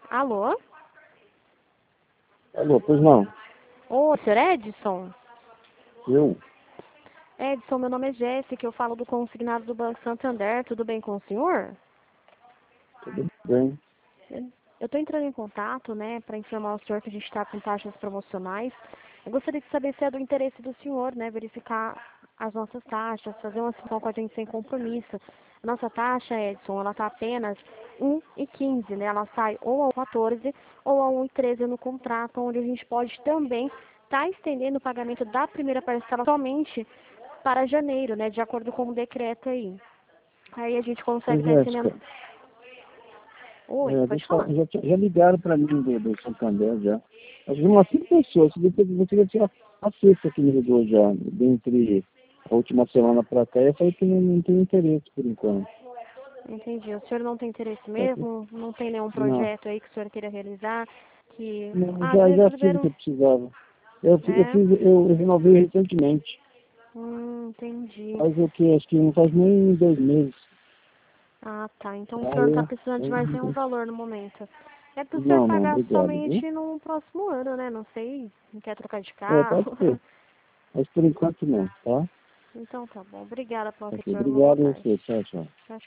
Alô? Alô, pois não. Ô, senhor Edson? Eu? Edson, meu nome é Jéssica, eu falo do consignado do Banco Santander, tudo bem com o senhor? Tudo bem. Eu estou entrando em contato, né, para informar o senhor que a gente está com taxas promocionais. Eu gostaria de saber se é do interesse do senhor, né, verificar as nossas taxas, fazer uma sessão com a gente sem compromisso. A nossa taxa, Edson, ela está apenas 1,15, né, ela sai ou a 14 ou a 1,13 no contrato, onde a gente pode também estar estendendo o pagamento da primeira parcela somente para janeiro, né, de acordo com o decreto aí. Aí a gente consegue Pois estar estendendo... Jéssica, Oi, pode falar. já ligaram para mim do Santander já. Acho que umas 5 pessoas. Você já tinha a sexta que me ligou já, dentre a última semana para cá. Eu falei que não tem interesse por enquanto. Entendi. O senhor não tem interesse Tá aqui? mesmo? Não tem nenhum Não. projeto aí que o senhor queira realizar? Que Não, às vezes já o fiz o que dinheiro... eu precisava. É? Eu renovei recentemente. Entendi. Faz o que? Acho que não faz nem 2 meses. Ah, tá. Então o senhor não Aí está eu, precisando de mais nenhum valor no momento. É para o senhor não, pagar obrigado, viu? somente no próximo ano, né? Não sei, não quer trocar de Pode carro. ser. Mas por enquanto não, tá? Então tá bom. Obrigada pela Ok, atenção. Uma boa obrigado a tarde. você. Tchau, tchau. Tchau,